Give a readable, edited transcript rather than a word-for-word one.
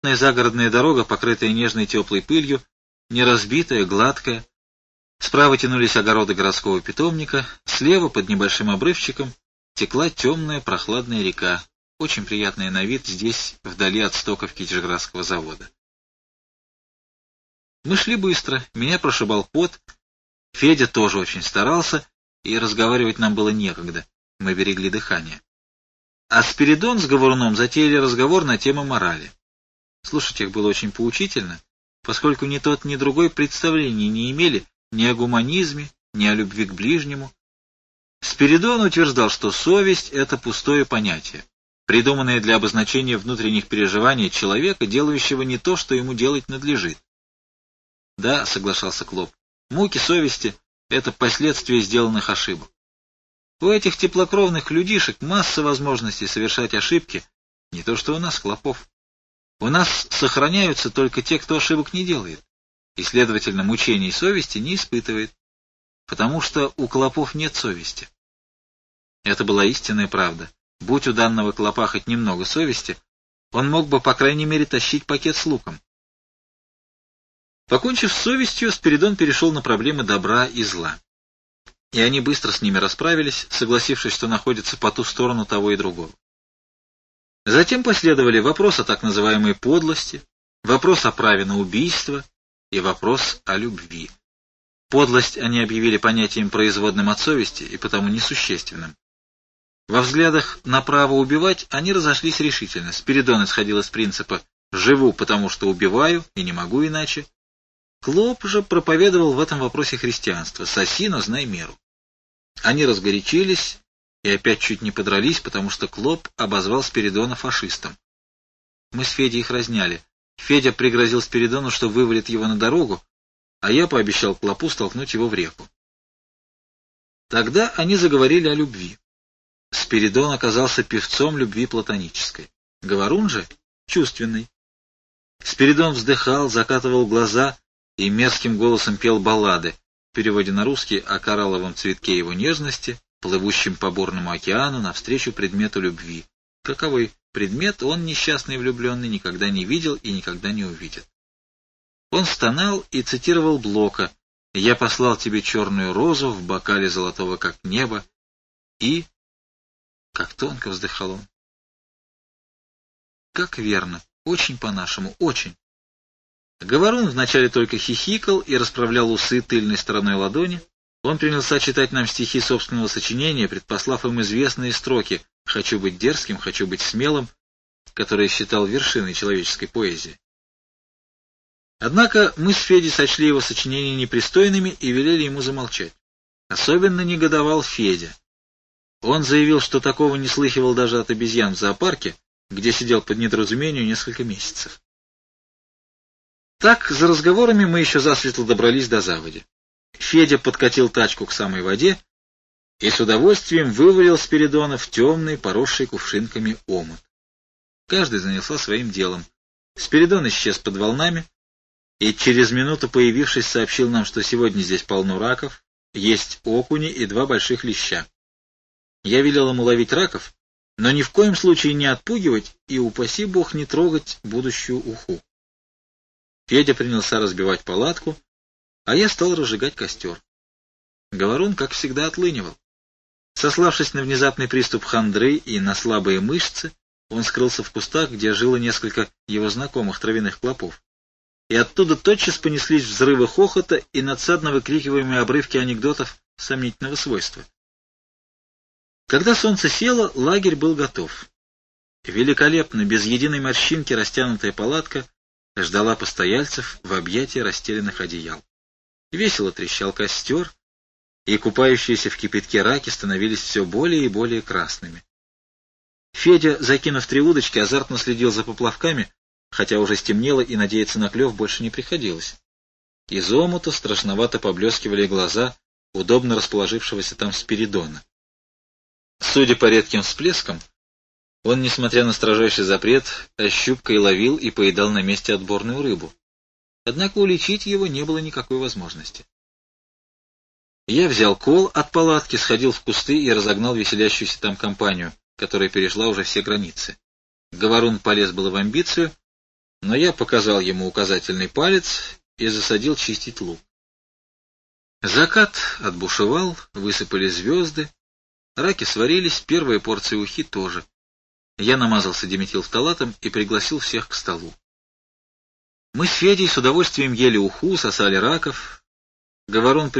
Загородная дорога, покрытая нежной теплой пылью, не разбитая, гладкая. Справа тянулись огороды городского питомника, слева, под небольшим обрывчиком, текла темная прохладная река, очень приятная на вид здесь, вдали от стоков Китежградского завода. Мы шли быстро, меня прошибал пот, Федя тоже очень старался, и разговаривать нам было некогда, мы берегли дыхание. А Спиридон с Говоруном затеяли разговор на тему морали. Слушать их было очень поучительно, поскольку ни тот, ни другой представления не имели ни о гуманизме, ни о любви к ближнему. Спиридон утверждал, что совесть — это пустое понятие, придуманное для обозначения внутренних переживаний человека, делающего не то, что ему делать надлежит. Да, соглашался Клоп, муки совести — это последствия сделанных ошибок. У этих теплокровных людишек масса возможностей совершать ошибки, не то что у нас, Клопов. У нас сохраняются только те, кто ошибок не делает, и, следовательно, мучений совести не испытывает, потому что у Клопов нет совести. Это была истинная правда. Будь у данного Клопа хоть немного совести, он мог бы, по крайней мере, тащить пакет с луком. Покончив с совестью, Спиридон перешел на проблемы добра и зла. И они быстро с ними расправились, согласившись, что находятся по ту сторону того и другого. Затем последовали вопрос о так называемой подлости, вопрос о праве на убийство и вопрос о любви. Подлость они объявили понятием производным от совести и потому несущественным. Во взглядах на право убивать они разошлись решительно. Спиридон исходил из принципа «живу, потому что убиваю, и не могу иначе». Клоп же проповедовал в этом вопросе христианство «соси, но знай меру». Они разгорячились и опять чуть не подрались, потому что Клоп обозвал Спиридона фашистом. Мы с Федей их разняли. Федя пригрозил Спиридону, что вывалит его на дорогу, а я пообещал Клопу столкнуть его в реку. Тогда они заговорили о любви. Спиридон оказался певцом любви платонической. Говорун же — чувственный. Спиридон вздыхал, закатывал глаза и мерзким голосом пел баллады, в переводе на русский о коралловом цветке его нежности, плывущем по бурному океану навстречу предмету любви. Каковой предмет он, несчастный влюбленный, никогда не видел и никогда не увидит. Он стонал и цитировал Блока: «Я послал тебе черную розу в бокале золотого, как небо, и...» Как тонко вздыхал он. Как верно, очень по-нашему, очень. Говорун вначале только хихикал и расправлял усы тыльной стороной ладони. Он принялся читать нам стихи собственного сочинения, предпослав им известные строки «Хочу быть дерзким, хочу быть смелым», которые считал вершиной человеческой поэзии. Однако мы с Федей сочли его сочинения непристойными и велели ему замолчать. Особенно негодовал Федя. Он заявил, что такого не слыхивал даже от обезьян в зоопарке, где сидел по недоразумению несколько месяцев. Так, за разговорами мы еще засветло добрались до заводи. Федя подкатил тачку к самой воде и с удовольствием вывалил Спиридона в темный, поросший кувшинками омут. Каждый занялся своим делом. Спиридон исчез под волнами и через минуту, появившись, сообщил нам, что сегодня здесь полно раков, есть окуни и 2 больших леща. Я велел ему ловить раков, но ни в коем случае не отпугивать и, упаси бог, не трогать будущую уху. Федя принялся разбивать палатку, а я стал разжигать костер. Говорун, как всегда, отлынивал. Сославшись на внезапный приступ хандры и на слабые мышцы, он скрылся в кустах, где жило несколько его знакомых травяных клопов. И оттуда тотчас понеслись взрывы хохота и надсадно выкрикиваемые обрывки анекдотов сомнительного свойства. Когда солнце село, лагерь был готов. Великолепно, без единой морщинки растянутая палатка ждала постояльцев в объятии расстеленных одеял. Весело трещал костер, и купающиеся в кипятке раки становились все более и более красными. Федя, закинув 3 удочки, азартно следил за поплавками, хотя уже стемнело и надеяться на клев больше не приходилось. Из омута страшновато поблескивали глаза удобно расположившегося там Спиридона. Судя по редким всплескам, он, несмотря на строжайший запрет, ощупкой ловил и поедал на месте отборную рыбу. Однако уличить его не было никакой возможности. Я взял кол от палатки, сходил в кусты и разогнал веселящуюся там компанию, которая перешла уже все границы. Говорун полез было в амбицию, но я показал ему указательный палец и засадил чистить лук. Закат отбушевал, высыпали звезды, раки сварились, первая порция ухи тоже. Я намазался диметилфталатом и пригласил всех к столу. Мы с Федей с удовольствием ели уху, сосали раков. Говорон